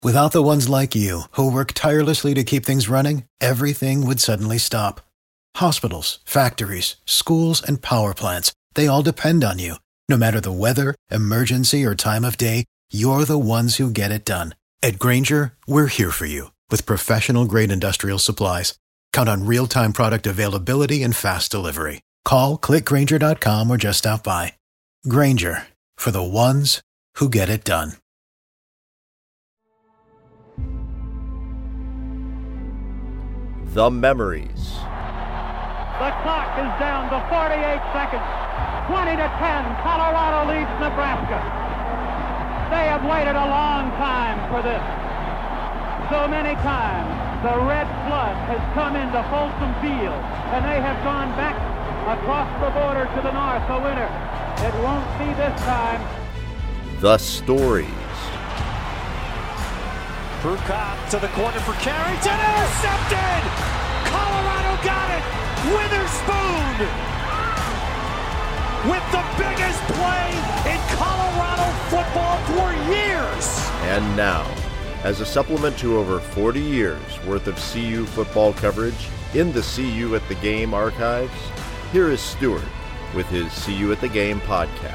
Without the ones like you, who work tirelessly to keep things running, everything would suddenly stop. Hospitals, factories, schools, and power plants, they all depend on you. No matter the weather, emergency, or time of day, you're the ones who get it done. At Grainger, we're here for you with professional-grade industrial supplies. Count on real-time product availability and fast delivery. Call, click Grainger.com, or just stop by. Grainger, for the ones who get it done. The memories. The clock is down to 48 seconds. 20-10, Colorado leads Nebraska. They have waited a long time for this. So many times, the red flood has come into Folsom Field, and they have gone back across the border to the north to winter. It won't be this time. The stories. Prukop to the corner for Carrington, intercepted! Colorado got it! Witherspoon! With the biggest play in Colorado football for years! And now, as a supplement to over 40 years worth of CU football coverage in the CU at the Game archives, here is Stuart with his CU at the Game podcast.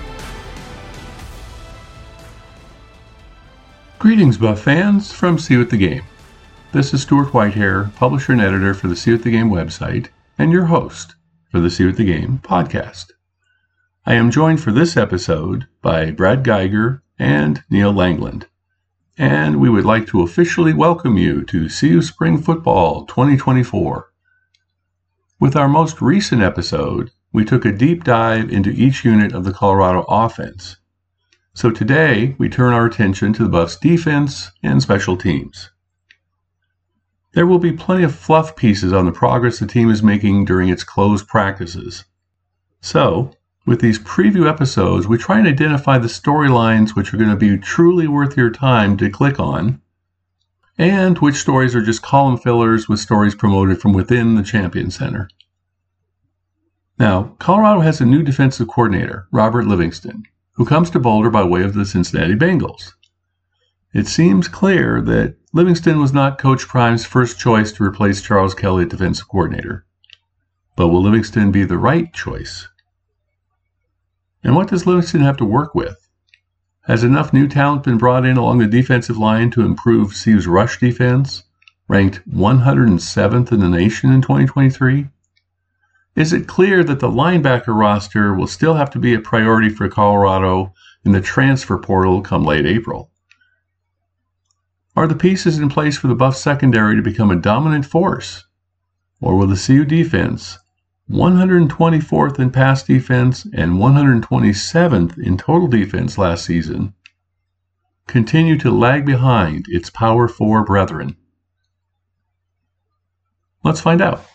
Greetings, Buff fans, from CU at the Game. This is Stuart Whitehair, publisher and editor for the CU at the Game website, and your host for the CU at the Game podcast. I am joined for this episode by Brad Geiger and Neil Langland, and we would like to officially welcome you to CU Spring Football 2024. With our most recent episode, we took a deep dive into each unit of the Colorado offense. So today, we turn our attention to the Buffs' defense and special teams. There will be plenty of fluff pieces on the progress the team is making during its closed practices. So, with these preview episodes, we try and identify the storylines which are going to be truly worth your time to click on, and which stories are just column fillers with stories promoted from within the Champion Center. Now, Colorado has a new defensive coordinator, Robert Livingston, who comes to Boulder by way of the Cincinnati Bengals. It seems clear that Livingston was not Coach Prime's first choice to replace Charles Kelly at defensive coordinator. But will Livingston be the right choice? And what does Livingston have to work with? Has enough new talent been brought in along the defensive line to improve CU's rush defense, ranked 107th in the nation in 2023? Is it clear that the linebacker roster will still have to be a priority for Colorado in the transfer portal come late April? Are the pieces in place for the Buff secondary to become a dominant force? Or will the CU defense, 124th in pass defense and 127th in total defense last season, continue to lag behind its Power 4 brethren? Let's find out.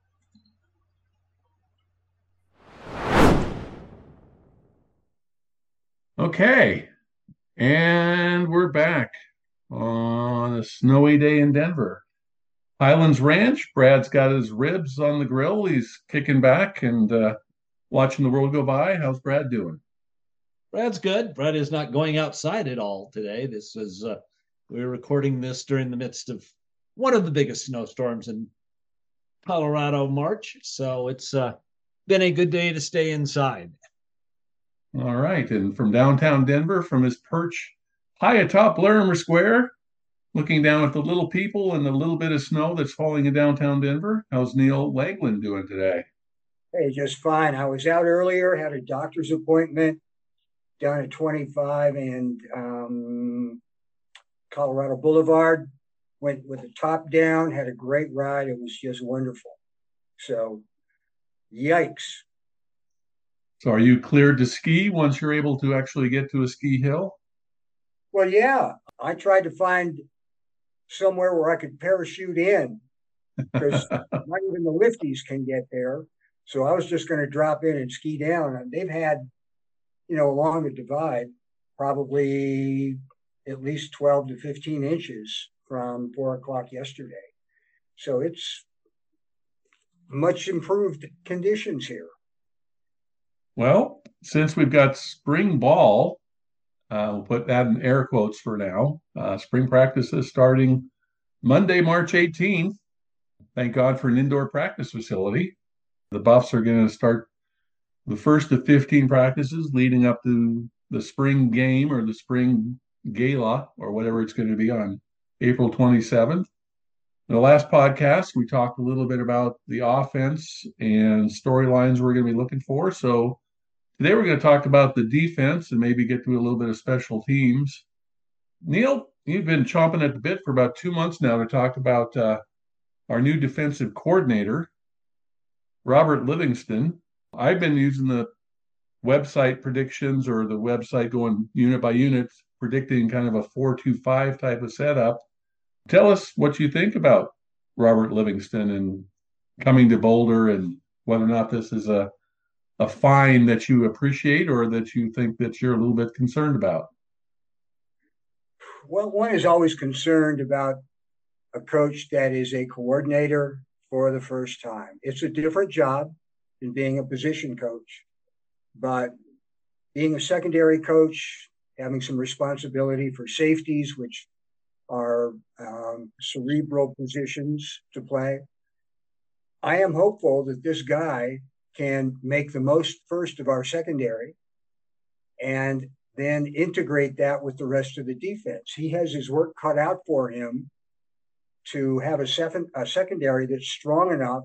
Okay, and we're back on a snowy day in Denver. Highlands Ranch, Brad's got his ribs on the grill. He's kicking back and watching the world go by. How's Brad doing? Brad's good. Brad is not going outside at all today. This is we're recording this during the midst of one of the biggest snowstorms in Colorado, March. So it's been a good day to stay inside. All right, and from downtown Denver, from his perch high atop Larimer Square, looking down at the little people and the little bit of snow that's falling in downtown Denver, how's Neil Langland doing today? Hey, just fine. I was out earlier, had a doctor's appointment down at 25 and Colorado Boulevard. Went with the top down, had a great ride. It was just wonderful. So, yikes. So are you cleared to ski once you're able to actually get to a ski hill? Well, yeah. I tried to find somewhere where I could parachute in because not even the lifties can get there. So I was just going to drop in and ski down. And they've had, along the divide, probably at least 12 to 15 inches from 4 o'clock yesterday. So it's much improved conditions here. Well, since we've got spring ball, We'll put that in air quotes for now. Spring practice is starting Monday, March 18th. Thank God for an indoor practice facility. The Buffs are going to start the first of 15 practices leading up to the spring game or the spring gala or whatever it's going to be on April 27th. In the last podcast, we talked a little bit about the offense and storylines we're going to be looking for. So today we're going to talk about the defense and maybe get to a little bit of special teams. Neil, you've been chomping at the bit for about 2 months now to talk about our new defensive coordinator, Robert Livingston. I've been using the website predictions or the website going unit by unit, predicting kind of a 4-2-5 type of setup. Tell us what you think about Robert Livingston and coming to Boulder and whether or not this is a find that you appreciate or that you think that you're a little bit concerned about. Well, one is always concerned about a coach that is a coordinator for the first time. It's a different job than being a position coach, but being a secondary coach, having some responsibility for safeties, which are cerebral positions to play. I am hopeful that this guy can make the most first of our secondary and then integrate that with the rest of the defense. He has his work cut out for him to have a secondary that's strong enough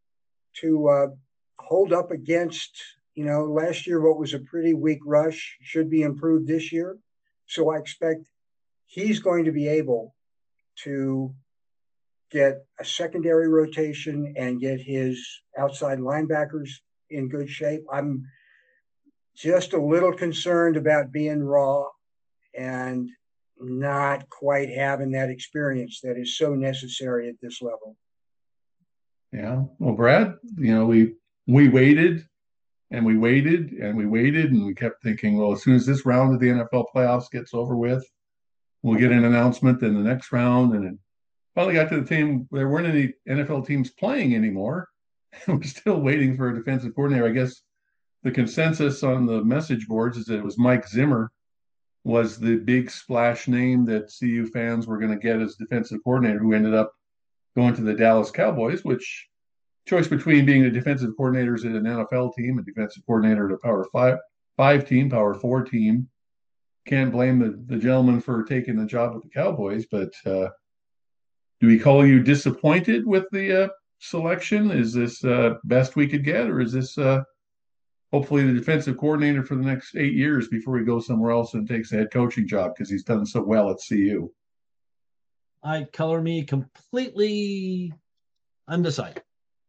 to hold up against, last year what was a pretty weak rush should be improved this year. So I expect he's going to be able to get a secondary rotation and get his outside linebackers in good shape. I'm just a little concerned about being raw and not quite having that experience that is so necessary at this level. Yeah. Well, Brad, we waited and we waited and we waited and we kept thinking, well, as soon as this round of the NFL playoffs gets over with, we'll get an announcement in the next round. And it finally got to the team. There weren't any NFL teams playing anymore. We're still waiting for a defensive coordinator. I guess the consensus on the message boards is that it was Mike Zimmer was the big splash name that CU fans were going to get as defensive coordinator, who ended up going to the Dallas Cowboys, which choice between being a defensive coordinator at an NFL team, a defensive coordinator at a Power 5 team, Power 4 team. Can't blame the gentleman for taking the job with the Cowboys, but do we call you disappointed with the selection? Is this best we could get, or is this hopefully the defensive coordinator for the next 8 years before he goes somewhere else and takes a head coaching job because he's done so well at CU? I'd color me completely undecided.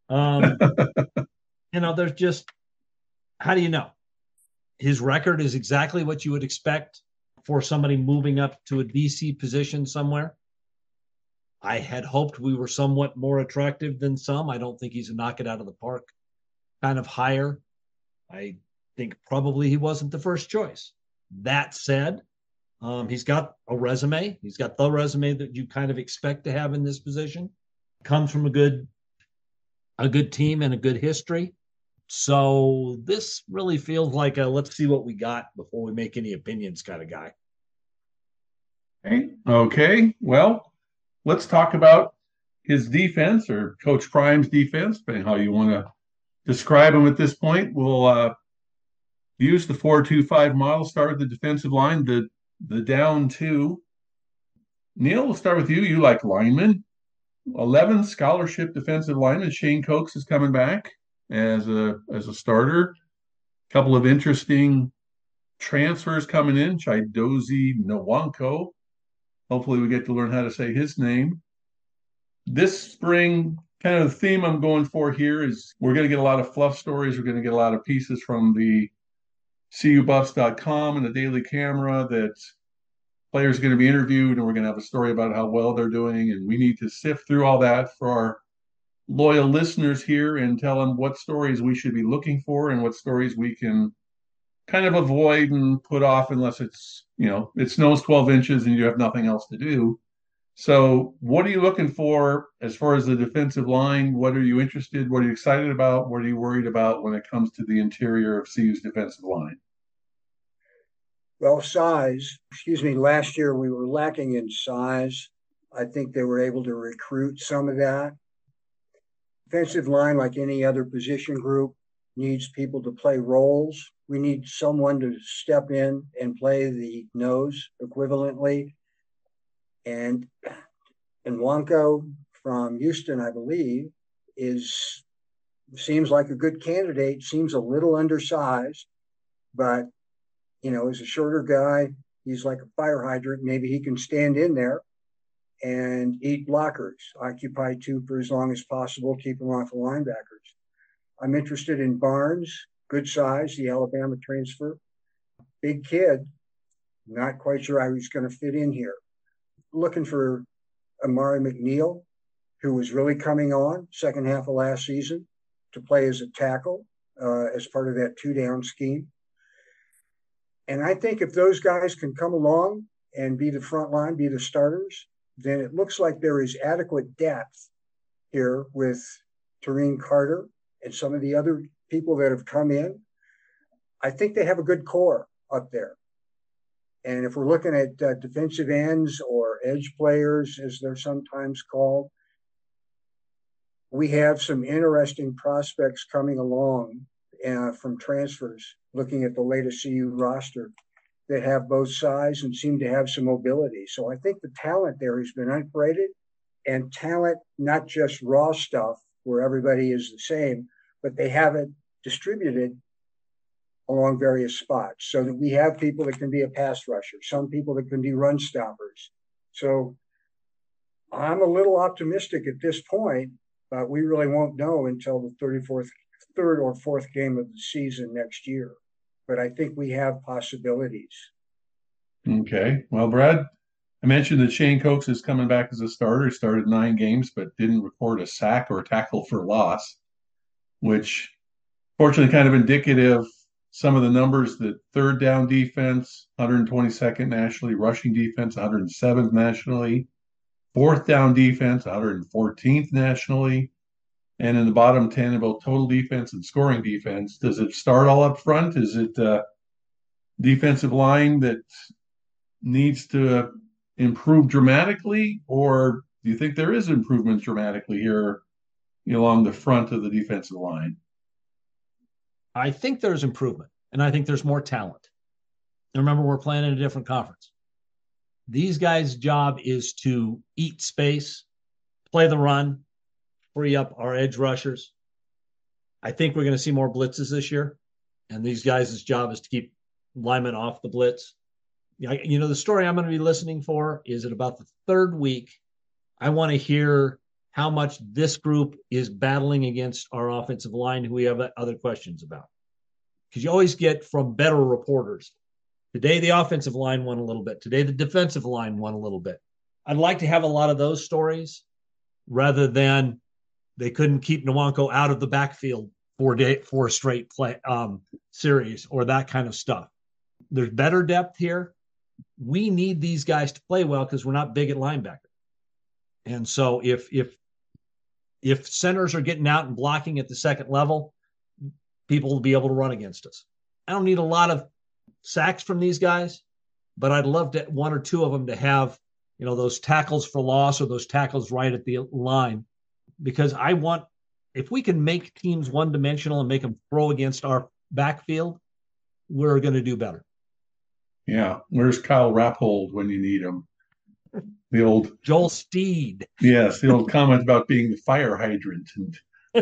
There's just, how do you know? His record is exactly what you would expect for somebody moving up to a DC position somewhere. I had hoped we were somewhat more attractive than some. I don't think he's a knock it out of the park kind of hire. I think probably he wasn't the first choice. That said, he's got a resume. He's got the resume that you kind of expect to have in this position. Comes from a good team and a good history. So this really feels like a let's see what we got before we make any opinions kind of guy. Okay. Well, let's talk about his defense or Coach Prime's defense, depending how you want to describe him at this point. We'll use the 4-2-5 model, start with the defensive line, the down two. Neil, we'll start with you. You like linemen. 11 scholarship defensive linemen. Shane Coates is coming back as a starter. A couple of interesting transfers coming in. Chidozie Nwankwo. Hopefully we get to learn how to say his name. This spring, kind of the theme I'm going for here is we're going to get a lot of fluff stories. We're going to get a lot of pieces from the CUBuffs.com and the Daily Camera that players are going to be interviewed, and we're going to have a story about how well they're doing. And we need to sift through all that for our loyal listeners here and tell them what stories we should be looking for and what stories we can kind of avoid and put off unless it's, it snows 12 inches and you have nothing else to do. So what are you looking for as far as the defensive line? What are you interested? What are you excited about? What are you worried about when it comes to the interior of CU's defensive line? Well, size, last year we were lacking in size. I think they were able to recruit some of that. Defensive line, like any other position group, needs people to play roles. We need someone to step in and play the nose equivalently. And Nwako from Houston, I believe, seems like a good candidate, seems a little undersized, but as a shorter guy, he's like a fire hydrant. Maybe he can stand in there and eat blockers, occupy two for as long as possible, keep them off the linebackers. I'm interested in Barnes, good size, the Alabama transfer. Big kid, not quite sure how he's going to fit in here. Looking for Amari McNeil, who was really coming on second half of last season to play as a tackle as part of that two-down scheme. And I think if those guys can come along and be the front line, be the starters, then it looks like there is adequate depth here with Terine Carter and some of the other people that have come in. I think they have a good core up there. And if we're looking at defensive ends or edge players, as they're sometimes called, we have some interesting prospects coming along from transfers, looking at the latest CU roster, that have both size and seem to have some mobility. So I think the talent there has been upgraded, and talent, not just raw stuff where everybody is the same, but they have it distributed along various spots so that we have people that can be a pass rusher, some people that can be run stoppers. So I'm a little optimistic at this point, but we really won't know until the third or fourth game of the season next year. But I think we have possibilities. Okay. Well, Brad, I mentioned that Shane Coates is coming back as a starter. He started 9 games, but didn't record a sack or a tackle for loss, which fortunately kind of indicative some of the numbers that third down defense, 122nd nationally, rushing defense, 107th nationally, fourth down defense, 114th nationally, and in the bottom 10 about total defense and scoring defense. Does it start all up front? Is it defensive line that needs to improve dramatically, or do you think there is improvement dramatically here along the front of the defensive line? I think there's improvement, and I think there's more talent. And remember, we're playing in a different conference. These guys' job is to eat space, play the run, free up our edge rushers. I think we're going to see more blitzes this year, and these guys' job is to keep linemen off the blitz. The story I'm going to be listening for is at about the third week. I want to hear how much this group is battling against our offensive line, who we have other questions about. Because you always get from better reporters. Today, the offensive line won a little bit. Today, the defensive line won a little bit. I'd like to have a lot of those stories rather than they couldn't keep Nwako out of the backfield for a straight play series or that kind of stuff. There's better depth here. We need these guys to play well because we're not big at linebacker. And so if centers are getting out and blocking at the second level, people will be able to run against us. I don't need a lot of sacks from these guys, but I'd love to one or two of them to have, those tackles for loss or those tackles right at the line, because if we can make teams one-dimensional and make them throw against our backfield, we're going to do better. Yeah. Where's Kyle Rappold when you need him? The old Joel Steed. Yes, the old comment about being the fire hydrant, and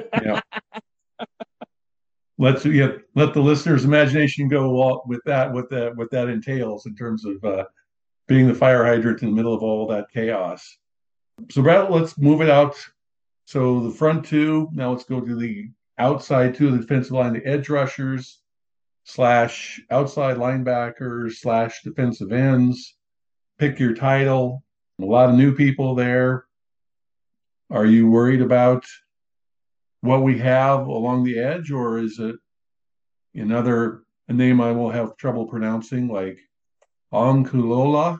let the listener's imagination go with that. What that entails in terms of being the fire hydrant in the middle of all that chaos. So, Brad, let's move it out. So the front two. Now let's go to the outside two of the defensive line, the edge rushers / outside linebackers / defensive ends. Pick your title. A lot of new people there. Are you worried about what we have along the edge, or is it a name I will have trouble pronouncing, like Samuel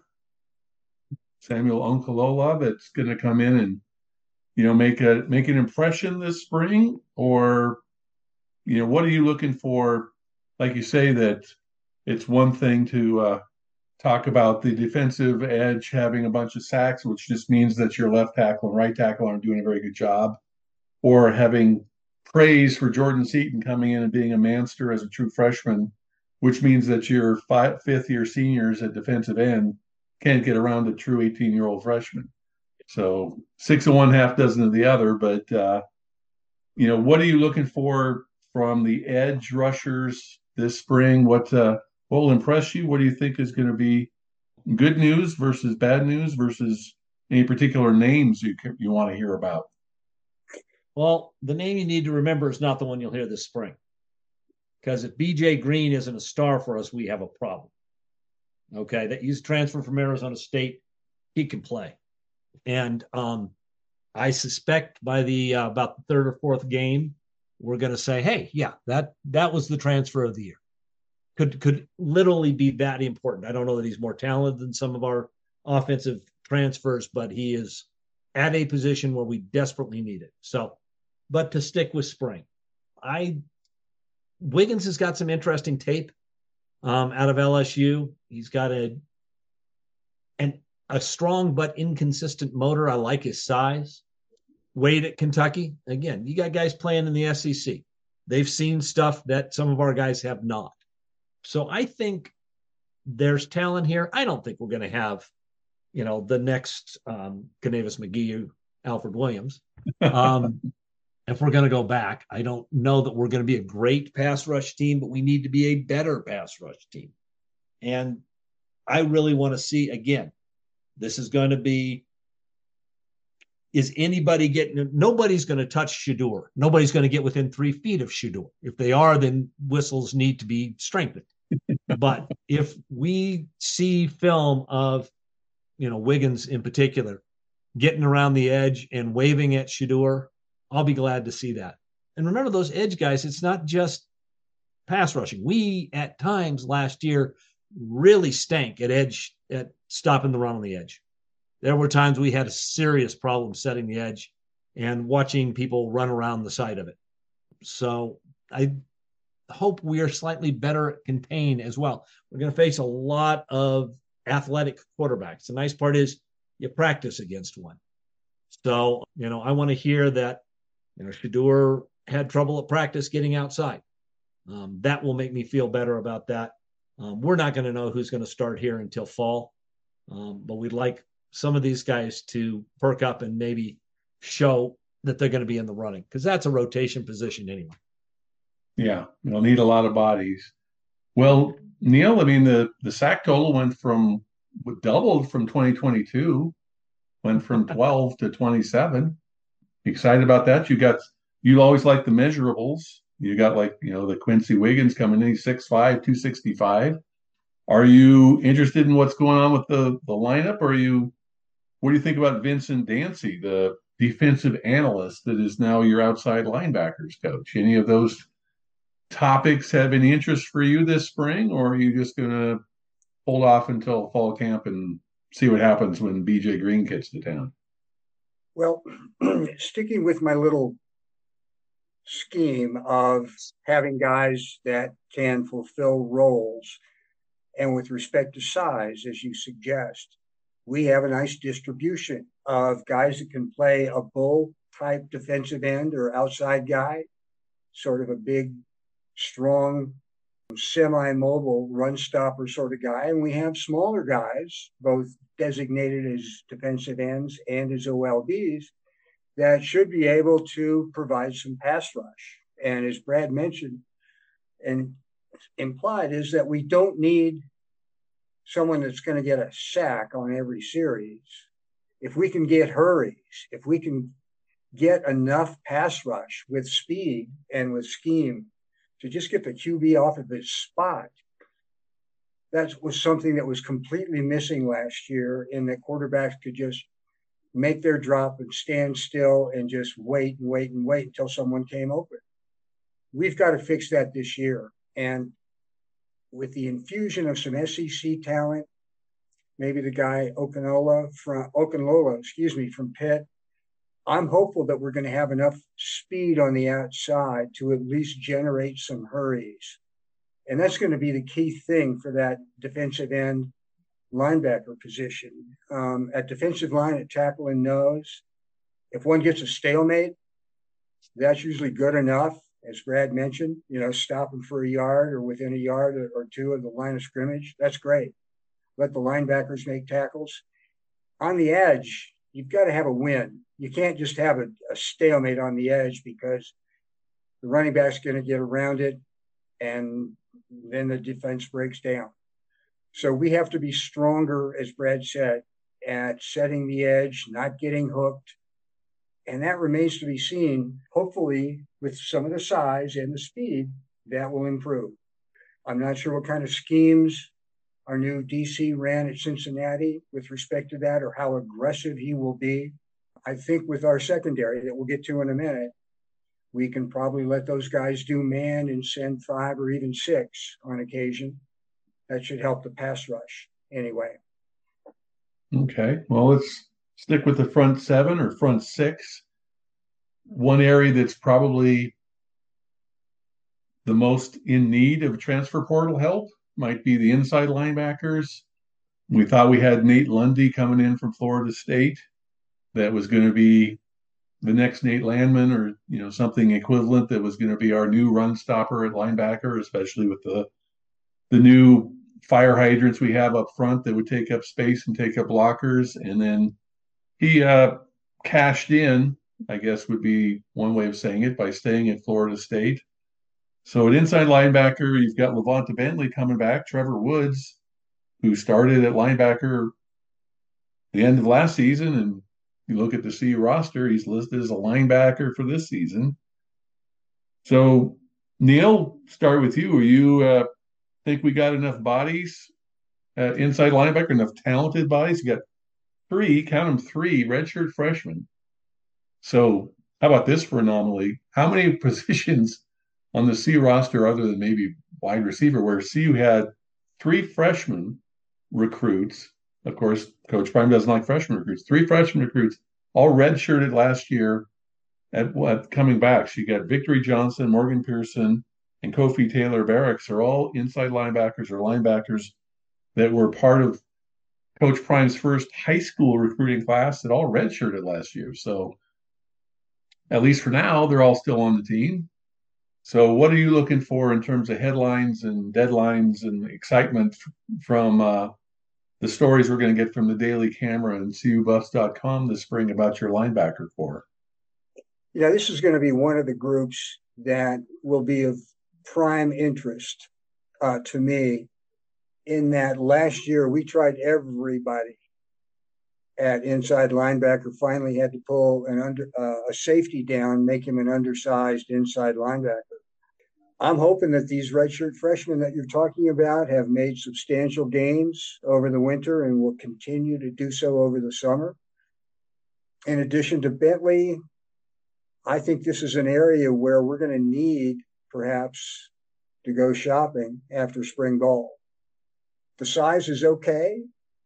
Onkolola, that's going to come in and make an impression this spring? Or what are you looking for? Like you say, that it's one thing to talk about the defensive edge having a bunch of sacks, which just means that your left tackle and right tackle aren't doing a very good job, or having praise for Jordan Seaton coming in and being a monster as a true freshman, which means that your fifth-year seniors at defensive end can't get around a true 18-year-old freshman. So 6 of one, half dozen of the other. But, what are you looking for from the edge rushers this spring? What will impress you? What do you think is going to be good news versus bad news versus any particular names you want to hear about? Well, the name you need to remember is not the one you'll hear this spring. Because if BJ Green isn't a star for us, we have a problem. Okay, that he's transferred from Arizona State. He can play. And I suspect by the about the third or fourth game, we're going to say, hey, yeah, that was the transfer of the year. Could literally be that important. I don't know that he's more talented than some of our offensive transfers, but he is at a position where we desperately need it. So, but to stick with spring, Wiggins has got some interesting tape out of LSU. He's got a strong but inconsistent motor. I like his size. Wade at Kentucky. Again, you got guys playing in the SEC. They've seen stuff that some of our guys have not. So I think there's talent here. I don't think we're going to have, the next Kanavis McGee, Alfred Williams. If we're going to go back, I don't know that we're going to be a great pass rush team, but we need to be a better pass rush team. And I really want to see, again, this is going to be, is anybody nobody's going to touch Shedeur. Nobody's going to get within 3 feet of Shedeur. If they are, then whistles need to be strengthened. But if we see film of, Wiggins in particular, getting around the edge and waving at Shedeur, I'll be glad to see that. And remember those edge guys, it's not just pass rushing. We, at times last year, really stank at stopping the run on the edge. There were times we had a serious problem setting the edge and watching people run around the side of it. So I hope we are slightly better at contain as well. We're going to face a lot of athletic quarterbacks. The nice part is you practice against one. So, I want to hear that, Shedeur had trouble at practice getting outside. That will make me feel better about that. We're not going to know who's going to start here until fall. But we'd like some of these guys to perk up and maybe show that they're going to be in the running, because that's a rotation position anyway. Yeah, we'll need a lot of bodies. Well, Neil, the sack total doubled from 2022, went from 12 to 27. Excited about that? You always like the measurables. You got the Quincy Wiggins coming in, he's 6'5", 265. Are you interested in what's going on with the lineup? Or what do you think about Vincent Dancy, the defensive analyst that is now your outside linebackers coach? Any of those topics have any interest for you this spring, or are you just going to hold off until fall camp and see what happens when BJ Green gets to town? Well, sticking with my little scheme of having guys that can fulfill roles, and with respect to size, as you suggest, we have a nice distribution of guys that can play a bull type defensive end or outside guy, sort of a big, strong, semi-mobile run stopper sort of guy. And we have smaller guys, both designated as defensive ends and as OLBs, that should be able to provide some pass rush. And as Brad mentioned and implied, is that we don't need someone that's going to get a sack on every series. If we can get hurries, if we can get enough pass rush with speed and with scheme to just get the QB off of his spot, that was something that was completely missing last year, in that quarterbacks could just make their drop and stand still and just wait until someone came open. We've got to fix that this year. And with the infusion of some SEC talent, maybe the guy Okunlola from Pitt, I'm hopeful that we're going to have enough speed on the outside to at least generate some hurries. And that's going to be the key thing for that defensive end linebacker position. At defensive line, at tackle and nose, if one gets a stalemate, that's usually good enough. As Brad mentioned, stop them for a yard or within a yard or two of the line of scrimmage. That's great. Let the linebackers make tackles. On the edge, you've got to have a win. You can't just have a stalemate on the edge, because the running back's going to get around it and then the defense breaks down. So we have to be stronger, as Brad said, at setting the edge, not getting hooked. And that remains to be seen. Hopefully, with some of the size and the speed, that will improve. I'm not sure what kind of schemes our new DC ran at Cincinnati with respect to that, or how aggressive he will be. I think with our secondary that we'll get to in a minute, we can probably let those guys do man and send 5 or even 6 on occasion. That should help the pass rush anyway. Okay, well, let's stick with the front 7 or front 6. One area that's probably the most in need of transfer portal help might be the inside linebackers. We thought we had Nate Lundy coming in from Florida State. That was going to be the next Nate Landman, or something equivalent, that was going to be our new run stopper at linebacker, especially with the new fire hydrants we have up front that would take up space and take up blockers. And then he cashed in, I guess would be one way of saying it, by staying at Florida State. So at inside linebacker, you've got Levonta Bentley coming back, Trevor Woods, who started at linebacker the end of last season, and you look at the CU roster, he's listed as a linebacker for this season. So, Neil, start with you. You think we got enough bodies at inside linebacker, enough talented bodies? You got 3, count them 3, redshirt freshmen. So how about this for anomaly? How many positions on the CU roster, other than maybe wide receiver, where CU had 3 freshman recruits? Of course, Coach Prime doesn't like freshman recruits. 3 freshman recruits, all redshirted last year at coming back. So you got Victory Johnson, Morgan Pearson, and Kofi Taylor Barracks are all inside linebackers or linebackers that were part of Coach Prime's first high school recruiting class that all redshirted last year. So at least for now, they're all still on the team. So what are you looking for in terms of headlines and deadlines and excitement from the stories we're going to get from the Daily Camera and CUBuffs.com this spring about your linebacker corps? This is going to be one of the groups that will be of prime interest to me, in that last year we tried everybody at inside linebacker, finally had to pull a safety down, make him an undersized inside linebacker. I'm hoping that these redshirt freshmen that you're talking about have made substantial gains over the winter and will continue to do so over the summer. In addition to Bentley, I think this is an area where we're going to need perhaps to go shopping after spring ball. The size is okay.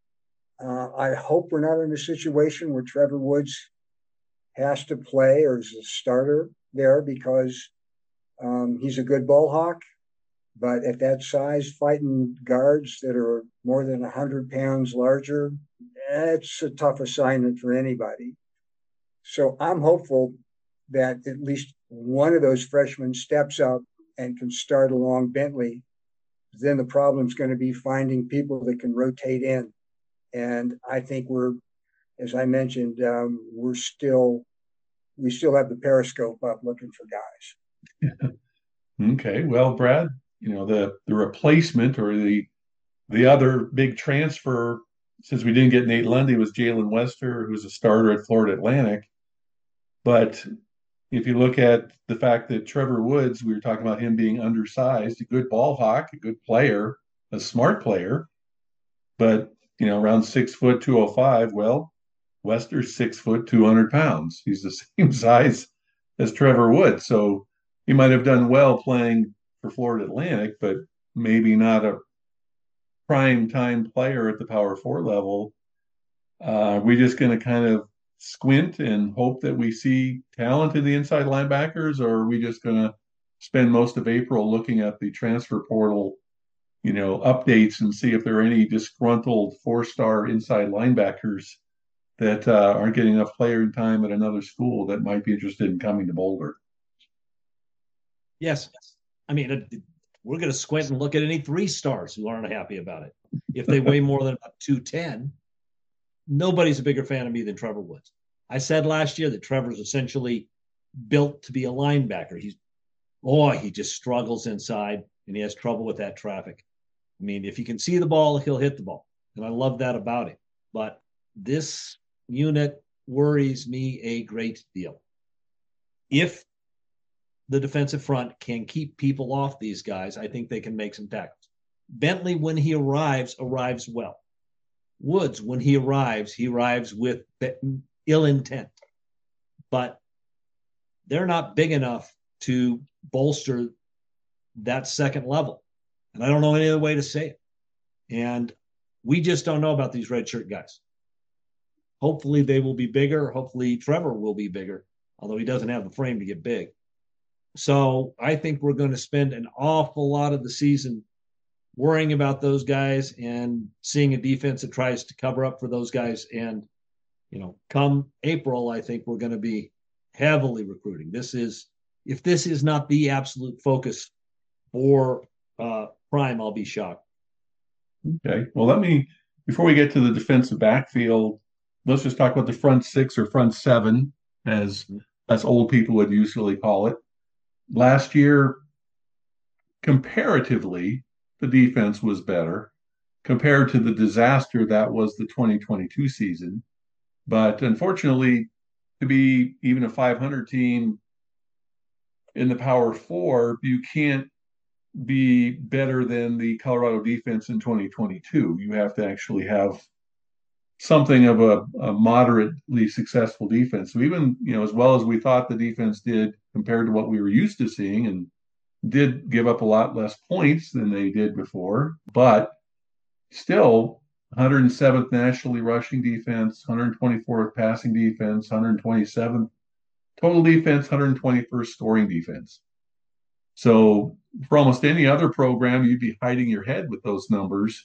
I hope we're not in a situation where Trevor Woods has to play or is a starter there, because he's a good ball hawk. But at that size, fighting guards that are more than 100 pounds larger, it's a tough assignment for anybody. So I'm hopeful that at least one of those freshmen steps up and can start along Bentley. Then the problem's going to be finding people that can rotate in. And I think as I mentioned, we still have the periscope up looking for guys. Okay, well, Brad, the replacement or the other big transfer, since we didn't get Nate Lundy, was Jalen Wester, who's a starter at Florida Atlantic. But if you look at the fact that Trevor Woods, we were talking about him being undersized, a good ball hawk, a good player, a smart player, but around 6 foot 205. Well, Wester's 6 foot 200 pounds. He's the same size as Trevor Woods, so he might have done well playing for Florida Atlantic, but maybe not a prime time player at the Power 4 level. We're just going to kind of squint and hope that we see talent in the inside linebackers, or are we just going to spend most of April looking at the transfer portal, updates and see if there are any disgruntled 4-star inside linebackers that aren't getting enough player time at another school that might be interested in coming to Boulder. Yes. I mean, we're going to squint and look at any 3-stars who aren't happy about it. If they weigh more than about 210, nobody's a bigger fan of me than Trevor Woods. I said last year that Trevor's essentially built to be a linebacker. He just struggles inside and he has trouble with that traffic. I mean, if he can see the ball, he'll hit the ball. And I love that about him. But this unit worries me a great deal. If the defensive front can keep people off these guys, I think they can make some tackles. Bentley, when he arrives well. Woods, when he arrives with ill intent. But they're not big enough to bolster that second level. And I don't know any other way to say it. And we just don't know about these redshirt guys. Hopefully they will be bigger. Hopefully Trevor will be bigger, although he doesn't have the frame to get big. So I think we're going to spend an awful lot of the season worrying about those guys and seeing a defense that tries to cover up for those guys. And, come April, I think we're going to be heavily recruiting. If this is not the absolute focus for Prime, I'll be shocked. Okay. Well, before we get to the defensive backfield, let's just talk about the front 6 or front 7, as old people would usually call it. Last year, comparatively, the defense was better compared to the disaster that was the 2022 season. But unfortunately, to be even a 500 team in the Power 4, you can't be better than the Colorado defense in 2022. You have to actually have something of a moderately successful defense. So even, as well as we thought the defense did compared to what we were used to seeing, and did give up a lot less points than they did before, but still 107th nationally rushing defense, 124th passing defense, 127th total defense, 121st scoring defense. So for almost any other program, you'd be hiding your head with those numbers.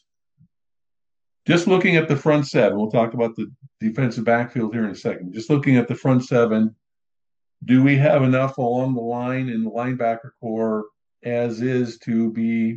Just looking at the front 7, we'll talk about the defensive backfield here in a second. Just looking at the front 7, do we have enough along the line in the linebacker core as is to be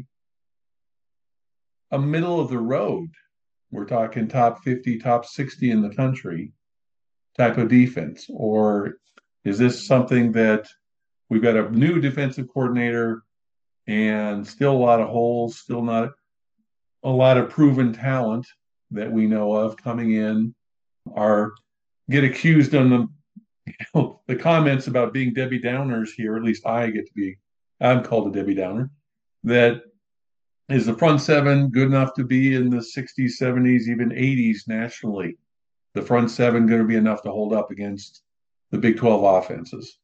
a middle of the road? We're talking top 50, top 60 in the country type of defense. Or is this something that we've got a new defensive coordinator and still a lot of holes, still not a lot of proven talent that we know of coming in, get accused on the comments about being Debbie Downers here, at least I'm called a Debbie Downer, that is the front 7 good enough to be in the 60s, 70s, even 80s nationally? The front 7 going to be enough to hold up against the Big 12 offenses?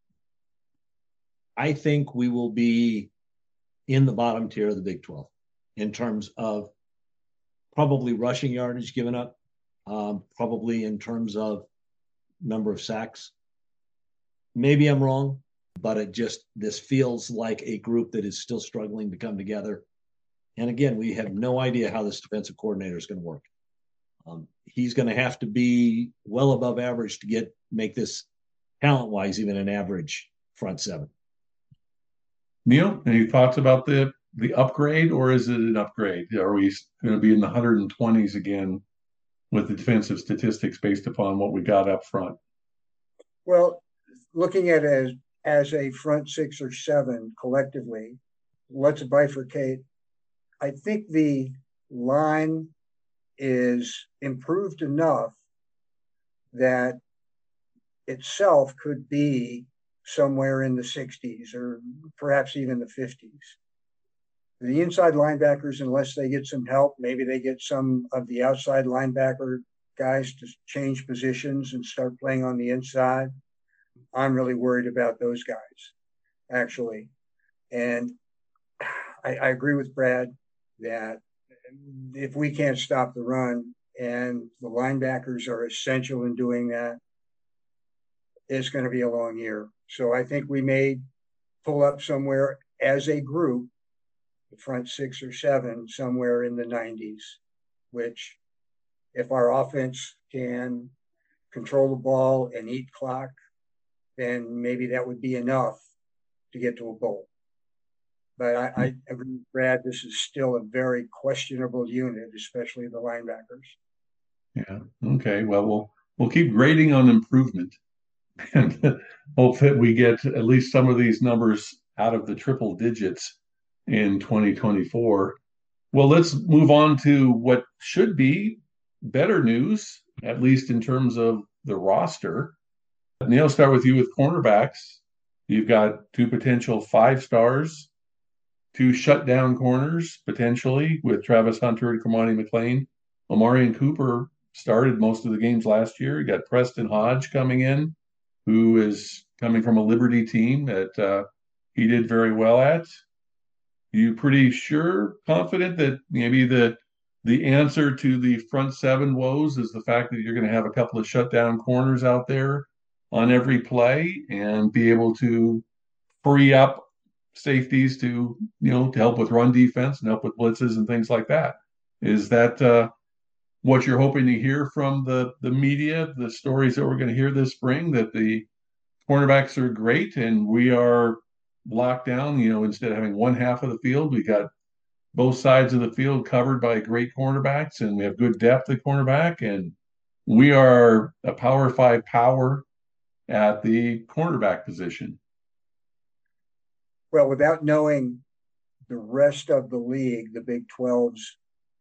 I think we will be in the bottom tier of the Big 12 in terms of probably rushing yardage given up, probably in terms of number of sacks. Maybe I'm wrong, but this feels like a group that is still struggling to come together. And again, we have no idea how this defensive coordinator is going to work. He's going to have to be well above average to make this talent-wise even an average front 7. Neil, any thoughts about the upgrade, or is it an upgrade? Are we going to be in the 120s again with the defensive statistics based upon what we got up front? Well, looking at it as a front 6 or 7 collectively, let's bifurcate. I think the line is improved enough that itself could be somewhere in the 60s or perhaps even the 50s. The inside linebackers, unless they get some help, maybe they get some of the outside linebacker guys to change positions and start playing on the inside. I'm really worried about those guys, actually. And I agree with Brad that if we can't stop the run and the linebackers are essential in doing that, it's going to be a long year. So I think we made pull up somewhere as a group, the front 6 or 7, somewhere in the 90s, which if our offense can control the ball and eat clock, then maybe that would be enough to get to a bowl. But I agree with Brad, this is still a very questionable unit, especially the linebackers. Yeah. Okay. Well, we'll keep grading on improvement and hope that we get at least some of these numbers out of the triple digits in 2024. Well, let's move on to what should be better news, at least in terms of the roster. Neil, start with you with cornerbacks. You've got 2 potential 5 stars, 2 shutdown corners, potentially, with Travis Hunter and Cormani McClain. Omarion Cooper started most of the games last year. You got Preston Hodge coming in, who is coming from a Liberty team that he did very well at. You pretty sure, confident that maybe the answer to the front 7 woes is the fact that you're going to have a couple of shutdown corners out there on every play and be able to free up safeties to help with run defense and help with blitzes and things like that. Is that what you're hoping to hear from the media, the stories that we're going to hear this spring, that the cornerbacks are great and we are locked down, instead of having one half of the field, we got both sides of the field covered by great cornerbacks, and we have good depth at cornerback, and we are a Power 5 power at the cornerback position? Well, without knowing the rest of the league, the Big 12's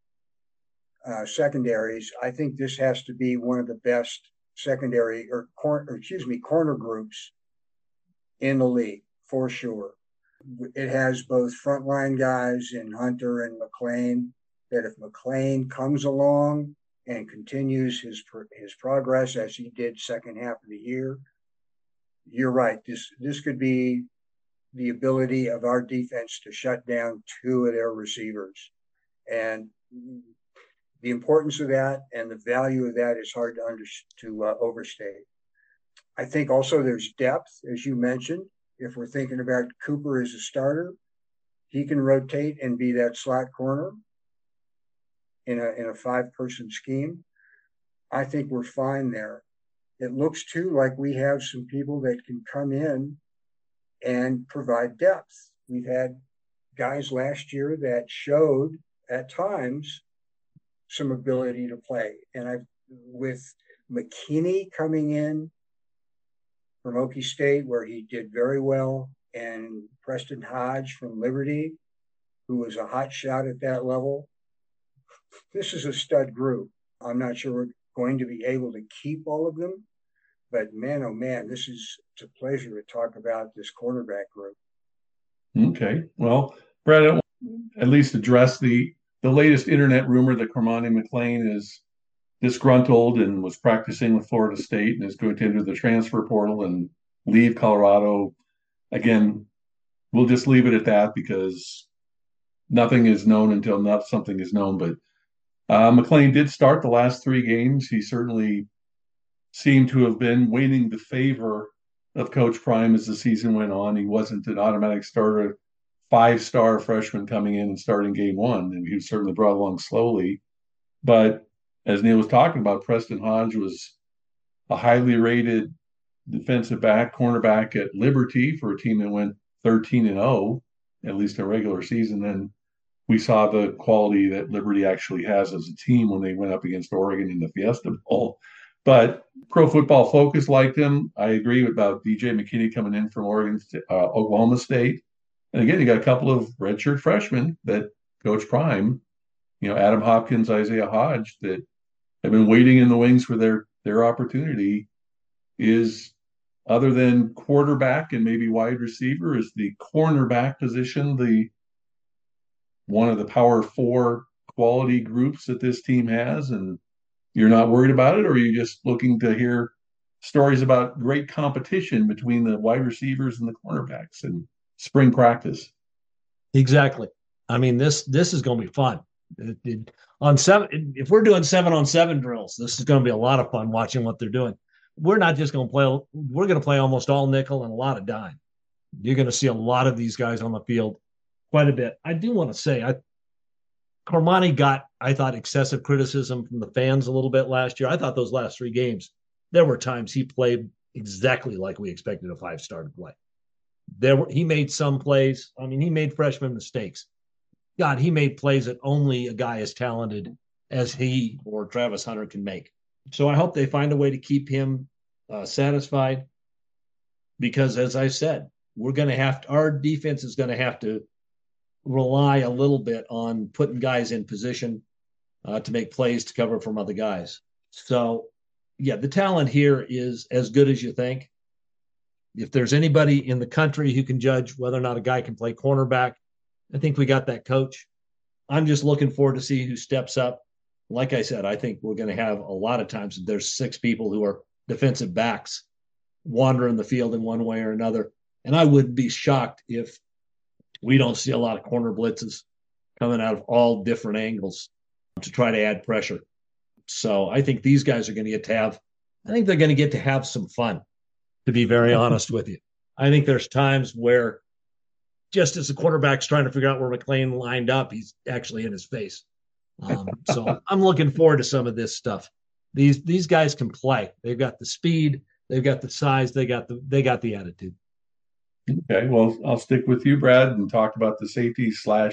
secondaries, I think this has to be one of the best secondary corner groups in the league, for sure. It has both frontline guys in Hunter and McClain, that if McClain comes along and continues his progress as he did second half of the year, you're right. This could be the ability of our defense to shut down 2 of their receivers. And the importance of that and the value of that is hard to overstate. I think also there's depth, as you mentioned. If we're thinking about Cooper as a starter, he can rotate and be that slot corner in a 5-person scheme. I think we're fine there. It looks too like we have some people that can come in and provide depth. We've had guys last year that showed at times some ability to play. And with McKinney coming in from Okie State, where he did very well, and Preston Hodge from Liberty, who was a hot shot at that level, this is a stud group. I'm not sure we're going to be able to keep all of them, but man, oh man, it's a pleasure to talk about this cornerback group. Okay. Well, Brad, at least address the latest internet rumor that Cormani McClain is disgruntled and was practicing with Florida State and is going to enter the transfer portal and leave Colorado. Again, we'll just leave it at that because nothing is known until something is known. But McClain did start the last 3 games. He certainly seemed to have been winning the favor of Coach Prime as the season went on. He wasn't an automatic starter, 5-star freshman coming in and starting game 1, and he was certainly brought along slowly. But as Neil was talking about, Preston Hodge was a highly rated defensive cornerback at Liberty for a team that went 13-0, at least in a regular season. Then we saw the quality that Liberty actually has as a team when they went up against Oregon in the Fiesta Bowl. But Pro Football Focus liked him. I agree about DJ McKinney coming in from Oklahoma State. And again, you got a couple of redshirt freshmen that Coach Prime, Adam Hopkins, Isaiah Hodge, that have been waiting in the wings for their opportunity. Is, other than quarterback and maybe wide receiver, is the cornerback position one of the Power 4 quality groups that this team has, and you're not worried about it? Or are you just looking to hear stories about great competition between the wide receivers and the cornerbacks in spring practice? Exactly. I mean, this is going to be fun. If we're doing 7-on-7 drills, this is going to be a lot of fun watching what they're doing. We're not just going to play. We're going to play almost all nickel and a lot of dime. You're going to see a lot of these guys on the field quite a bit. I do want to say, Cormani got, I thought, excessive criticism from the fans a little bit last year. I thought those last 3 games, there were times he played exactly like we expected a 5-star to play. He made some plays. I mean, he made freshman mistakes. God, he made plays that only a guy as talented as he or Travis Hunter can make. So I hope they find a way to keep him satisfied, because, as I said, our defense is going to have to rely a little bit on putting guys in position to make plays to cover from other guys. So, yeah, the talent here is as good as you think. If there's anybody in the country who can judge whether or not a guy can play cornerback, I think we got that coach. I'm just looking forward to see who steps up. Like I said, I think we're going to have a lot of times that there's 6 people who are defensive backs wandering the field in one way or another. And I would be shocked if we don't see a lot of corner blitzes coming out of all different angles to try to add pressure. So I think these guys are going to get to have some fun, to be very honest with you. I think there's times where, just as the quarterback's trying to figure out where McLean lined up, he's actually in his face. So I'm looking forward to some of this stuff. These guys can play. They've got the speed, they've got the size, they got the attitude. Okay, well, I'll stick with you, Brad, and talk about the safety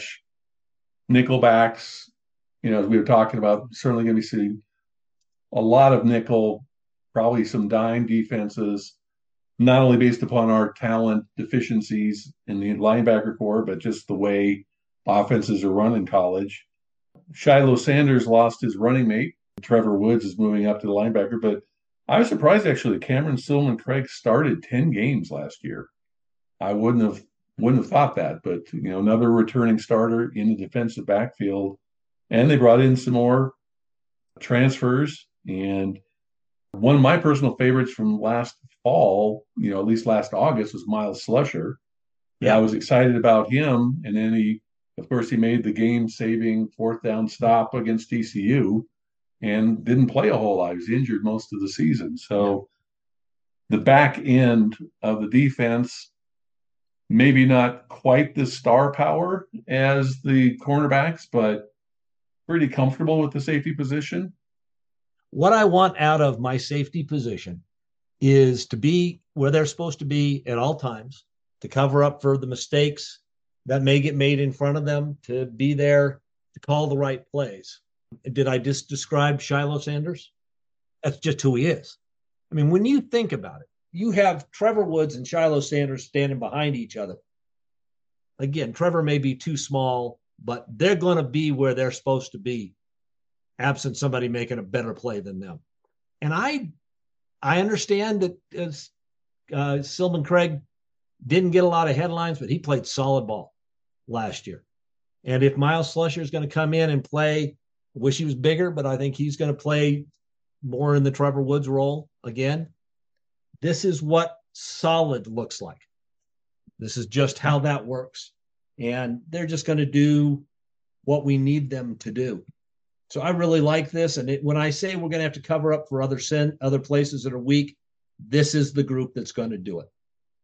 / nickelbacks. As we were talking about, certainly going to be seeing a lot of nickel, probably some dime defenses, not only based upon our talent deficiencies in the linebacker core, but just the way offenses are run in college. Shiloh Sanders lost his running mate. Trevor Woods is moving up to the linebacker, but I was surprised actually. Cameron Silman-Craig started 10 games last year. I wouldn't have thought that, but another returning starter in the defensive backfield, and they brought in some more transfers. And one of my personal favorites from last fall, at least last August, was Miles Slusher. Yeah, I was excited about him, and then he made the game-saving 4th down stop against TCU, and didn't play a whole lot. He was injured most of the season. So the back end of the defense, maybe not quite the star power as the cornerbacks, but pretty comfortable with the safety position. What I want out of my safety position is to be where they're supposed to be at all times, to cover up for the mistakes that may get made in front of them, to be there to call the right plays. Did I just describe Shiloh Sanders? That's just who he is. I mean, when you think about it, you have Trevor Woods and Shiloh Sanders standing behind each other. Again, Trevor may be too small, but they're going to be where they're supposed to be, absent somebody making a better play than them. And I understand that Silman-Craig didn't get a lot of headlines, but he played solid ball last year. And if Miles Slusher is going to come in and play, I wish he was bigger, but I think he's going to play more in the Trevor Woods role again. This is what solid looks like. This is just how that works. And they're just going to do what we need them to do. So I really like this. And when I say we're going to have to cover up for other places that are weak, this is the group that's going to do it.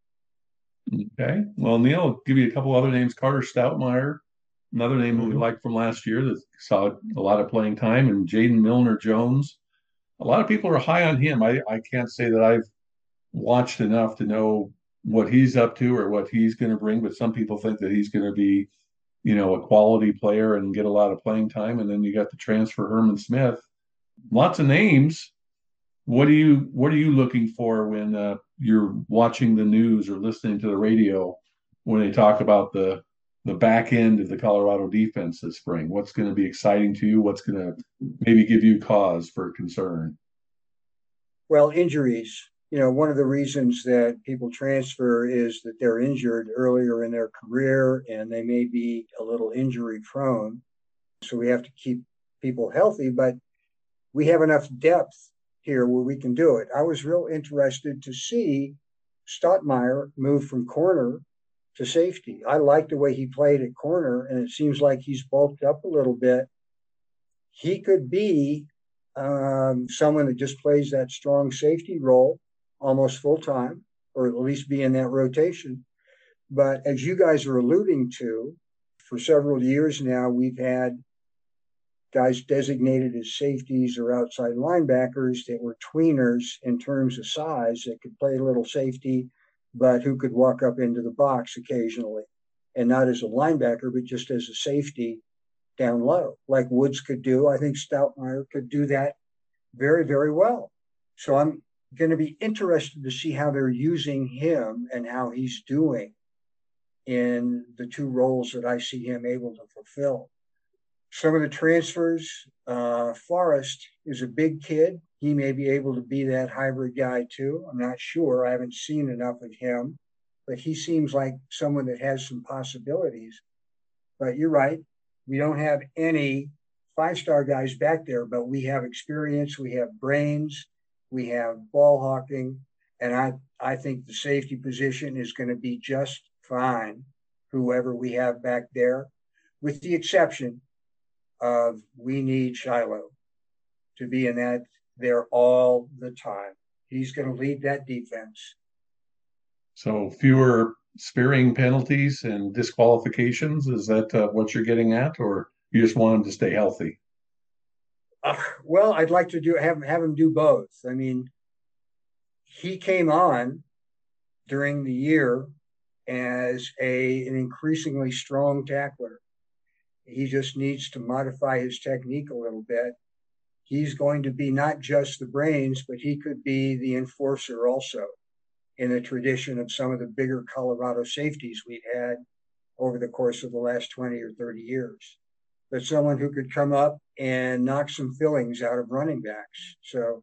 Okay. Well, Neil, I'll give you a couple other names. Carter Stoutmeyer, another name that we liked from last year that saw a lot of playing time, and Jaden Milner-Jones. A lot of people are high on him. I can't say that I've watched enough to know what he's up to or what he's going to bring, but some people think that he's going to be, a quality player and get a lot of playing time. And then you got the transfer Herman Smith. Lots of names. What are you looking for when you're watching the news or listening to the radio when they talk about the back end of the Colorado defense this spring? What's going to be exciting to you? What's going to maybe give you cause for concern? Well, injuries. One of the reasons that people transfer is that they're injured earlier in their career and they may be a little injury prone. So we have to keep people healthy, but we have enough depth here where we can do it. I was real interested to see Stoutmeyer move from corner to safety. I like the way he played at corner, and it seems like he's bulked up a little bit. He could be someone that just plays that strong safety role almost full time, or at least be in that rotation. But as you guys are alluding to, for several years now, we've had guys designated as safeties or outside linebackers that were tweeners in terms of size that could play a little safety, but who could walk up into the box occasionally. And not as a linebacker, but just as a safety down low, like Woods could do. I think Stoutmire could do that very, very well. So I'm going to be interested to see how they're using him and how he's doing in the two roles that I see him able to fulfill. Some of the transfers, Forrest is a big kid. He may be able to be that hybrid guy too. I'm not sure. I haven't seen enough of him, but he seems like someone that has some possibilities. But you're right. We don't have any five-star guys back there, but we have experience. We have brains. We have ball hawking. And I think the safety position is going to be just fine, whoever we have back there, with the exception of we need Shiloh to be in that there all the time. He's going to lead that defense. So fewer spearing penalties and disqualifications. Is that what you're getting at, or you just want him to stay healthy? Well, I'd like to have him do both. I mean, he came on during the year as an increasingly strong tackler. He just needs to modify his technique a little bit. He's going to be not just the brains, but he could be the enforcer also, in the tradition of some of the bigger Colorado safeties we've had over the course of the last 20 or 30 years. But someone who could come up and knock some fillings out of running backs. So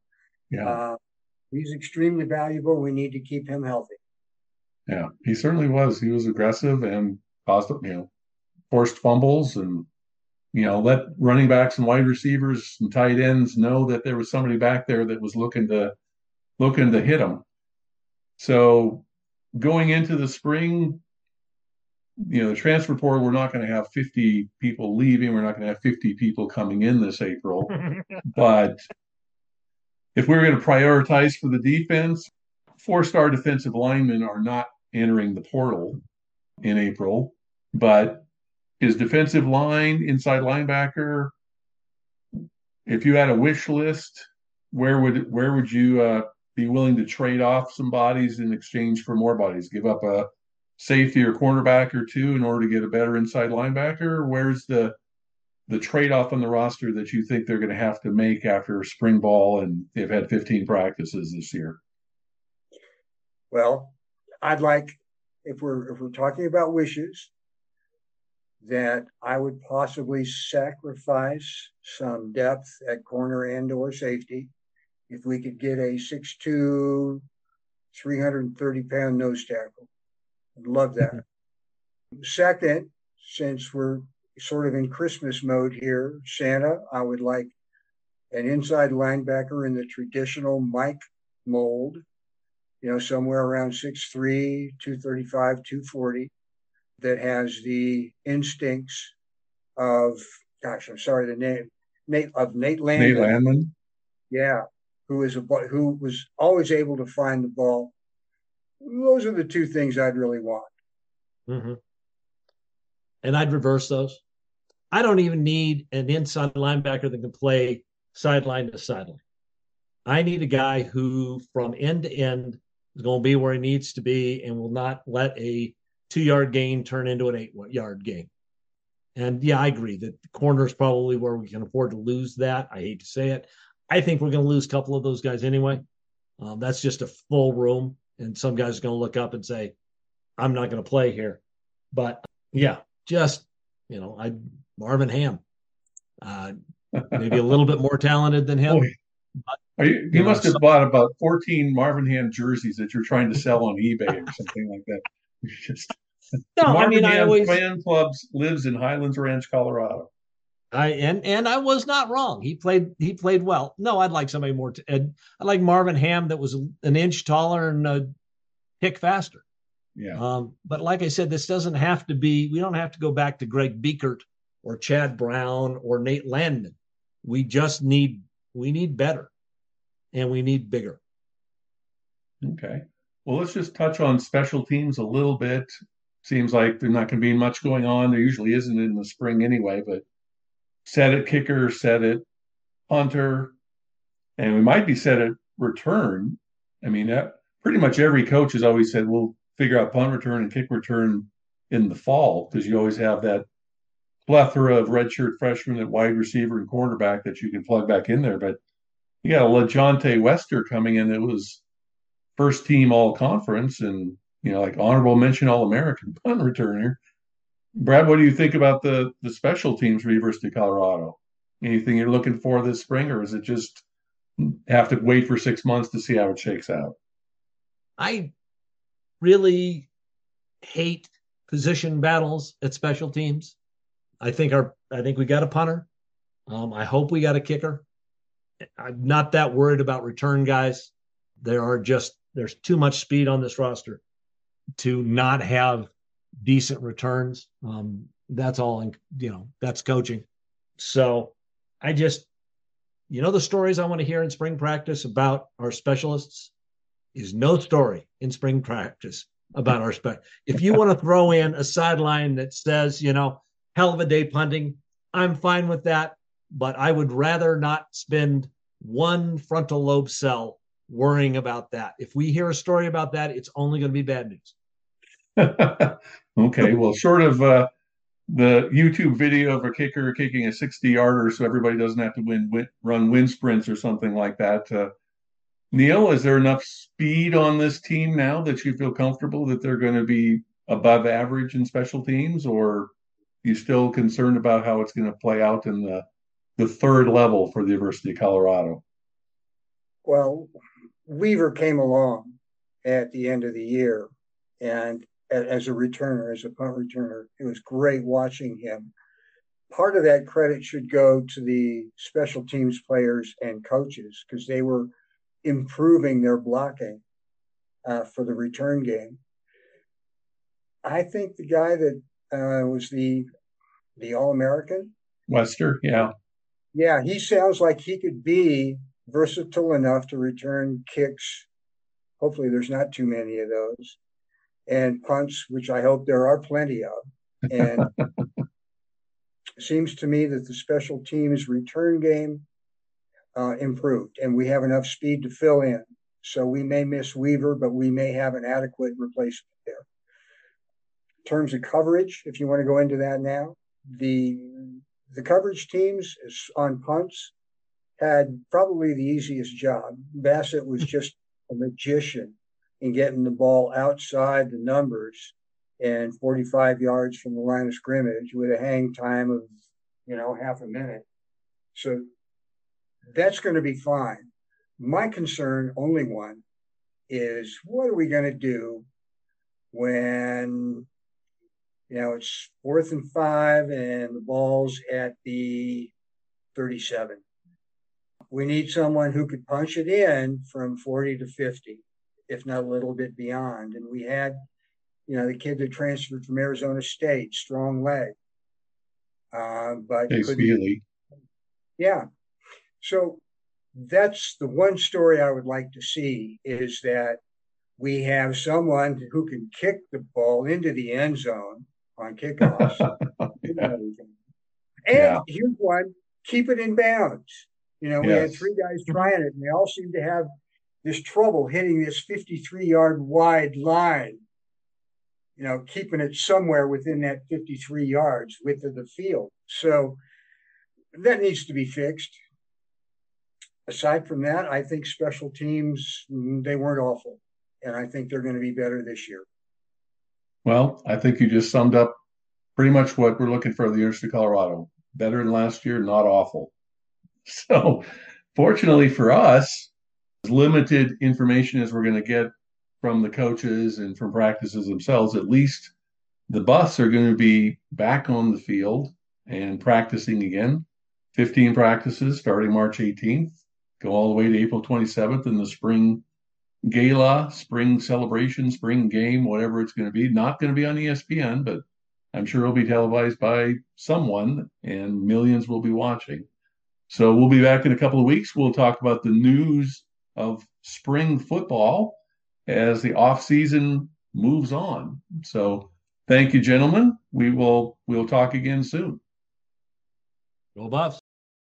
he's extremely valuable. We need to keep him healthy. Yeah, he certainly was. He was aggressive and caused, forced fumbles and, let running backs and wide receivers and tight ends know that there was somebody back there that was looking to hit them. So going into the spring, the transfer portal, we're not going to have 50 people leaving. We're not going to have 50 people coming in this April. But if we're going to prioritize for the defense, 4-star defensive linemen are not entering the portal in April. But his defensive line, inside linebacker, if you had a wish list, where would you be willing to trade off some bodies in exchange for more bodies? Give up a safety or cornerback or two in order to get a better inside linebacker? Where's the trade-off on the roster that you think they're going to have to make after spring ball and they've had 15 practices this year? Well, I'd like, if we're talking about wishes, that I would possibly sacrifice some depth at corner and or safety if we could get a 6'2", 330-pound nose tackle. I'd love that. Second, since we're sort of in Christmas mode here, Santa, I would like an inside linebacker in the traditional Mike mold, somewhere around 6'3", 235, 240, that has the instincts of, the name, Nate Landman. Nate Landman? Yeah, who was always able to find the ball. Those are the two things I'd really want. Mm-hmm. And I'd reverse those. I don't even need an inside linebacker that can play sideline to sideline. I need a guy who, from end to end, is going to be where he needs to be and will not let a 2-yard gain turn into an 8-yard gain. And yeah, I agree that the corner is probably where we can afford to lose that. I hate to say it. I think we're going to lose a couple of those guys anyway. That's just a full room. And some guys are going to look up and say, I'm not going to play here. But yeah, just, Marvin Ham, maybe a little bit more talented than him. You must have bought about 14 Marvin Ham jerseys that you're trying to sell on eBay or something like that. Marvin Ham Fan Clubs lives in Highlands Ranch, Colorado. I was not wrong. He played well. No, I'd like somebody more. I'd like Marvin Ham that was an inch taller and a hick faster. Yeah. But like I said, this doesn't have to be. We don't have to go back to Greg Biekert or Chad Brown or Nate Landman. We need better, and we need bigger. Okay. Well, let's just touch on special teams a little bit. Seems like there's not going to be much going on. There usually isn't in the spring anyway, but set at kicker, set at punter, and we might be set at return. I mean, pretty much every coach has always said, we'll figure out punt return and kick return in the fall, because you always have that plethora of redshirt freshmen at wide receiver and quarterback that you can plug back in there. But you got a LaJohntay Wester coming in that was first team all conference and, like honorable mention All-American punt returner. Brad, what do you think about the special teams for University of Colorado? Anything you're looking for this spring, or is it just have to wait for 6 months to see how it shakes out? I really hate position battles at special teams. I think we got a punter. I hope we got a kicker. I'm not that worried about return guys. There's too much speed on this roster to not have decent returns. That's all, that's coaching. So I just, the stories I want to hear in spring practice about our specialists is no story in spring practice about our If you want to throw in a sideline that says, hell of a day punting, I'm fine with that. But I would rather not spend one frontal lobe cell worrying about that. If we hear a story about that, it's only going to be bad news. Okay, well, short of the YouTube video of a kicker kicking a 60-yarder so everybody doesn't have to run wind sprints or something like that. Neil, is there enough speed on this team now that you feel comfortable that they're going to be above average in special teams, or are you still concerned about how it's going to play out in the third level for the University of Colorado? Well, Weaver came along at the end of the year, and as a returner, as a punt returner, it was great watching him. Part of that credit should go to the special teams players and coaches, because they were improving their blocking for the return game. I think the guy that was the All-American, Wester, yeah, he sounds like he could be versatile enough to return kicks. Hopefully there's not too many of those, and punts, which I hope there are plenty of. And it seems to me that the special teams return game improved, and we have enough speed to fill in. So we may miss Weaver, but we may have an adequate replacement there. In terms of coverage, if you want to go into that now, the coverage teams on punts had probably the easiest job. Bassett was just a magician in getting the ball outside the numbers and 45 yards from the line of scrimmage with a hang time of, half a minute. So that's going to be fine. My concern, only one, is what are we going to do when, it's 4th and 5 and the ball's at the 37. We need someone who could punch it in from 40 to 50, if not a little bit beyond. And we had, the kid that transferred from Arizona State, strong leg. But Feely. Yeah. So that's the one story I would like to see, is that we have someone who can kick the ball into the end zone on kickoffs. And here's one, keep it in bounds. We had 3 guys trying it, and they all seem to have this trouble hitting this 53-yard wide line, keeping it somewhere within that 53 yards width of the field. So that needs to be fixed. Aside from that, I think special teams, they weren't awful, and I think they're going to be better this year. Well, I think you just summed up pretty much what we're looking for the University of Colorado. Better than last year, not awful. So fortunately for us, as limited information as we're going to get from the coaches and from practices themselves, at least the Buffs are going to be back on the field and practicing again. 15 practices starting March 18th, go all the way to April 27th in the spring gala, spring celebration, spring game, whatever it's going to be. Not going to be on ESPN, but I'm sure it'll be televised by someone and millions will be watching. So we'll be back in a couple of weeks. We'll talk about the news of spring football as the off season moves on. So Thank you, gentlemen. We'll talk again soon. Go Buffs.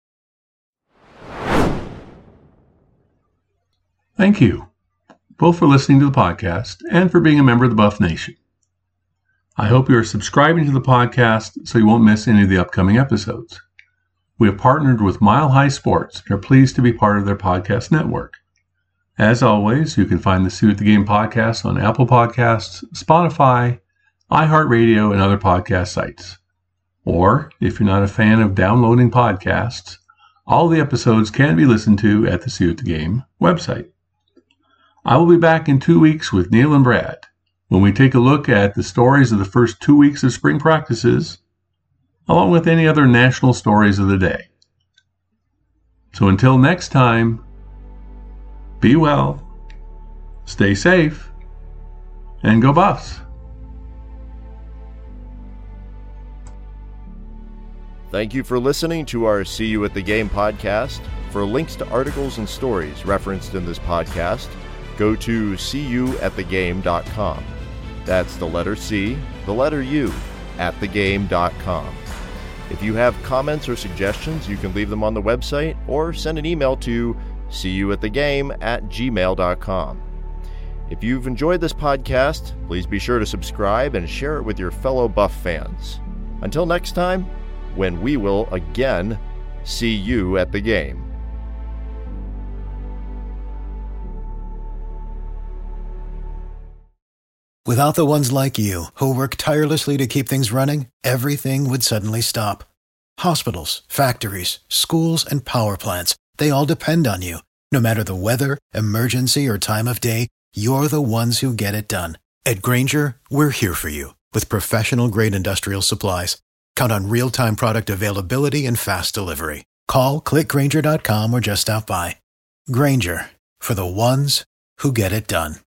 Thank you both for listening to the podcast and for being a member of the Buff Nation. I hope you are subscribing to the podcast so you won't miss any of the upcoming episodes. We have partnered with Mile High Sports and are pleased to be part of their podcast network. As always, you can find the See You at the Game podcast on Apple Podcasts, Spotify, iHeartRadio, and other podcast sites. Or, if you're not a fan of downloading podcasts, all the episodes can be listened to at the See You at the Game website. I will be back in 2 weeks with Neil and Brad when we take a look at the stories of the first 2 weeks of spring practices, along with any other national stories of the day. So until next time, be well, stay safe, and go Buffs! Thank you for listening to our See You at the Game podcast. For links to articles and stories referenced in this podcast, go to seeyouatthegame.com. That's the letter C, the letter U, atthegame.com. If you have comments or suggestions, you can leave them on the website or send an email to seeyouatthegame@gmail.com. If you've enjoyed this podcast, please be sure to subscribe and share it with your fellow Buff fans. Until next time, when we will again see you at the game. Without the ones like you, who work tirelessly to keep things running, everything would suddenly stop. Hospitals, factories, schools, and power plants, they all depend on you. No matter the weather, emergency, or time of day, you're the ones who get it done. At Grainger, we're here for you with professional-grade industrial supplies. Count on real-time product availability and fast delivery. Call, click Grainger.com, or just stop by. Grainger, for the ones who get it done.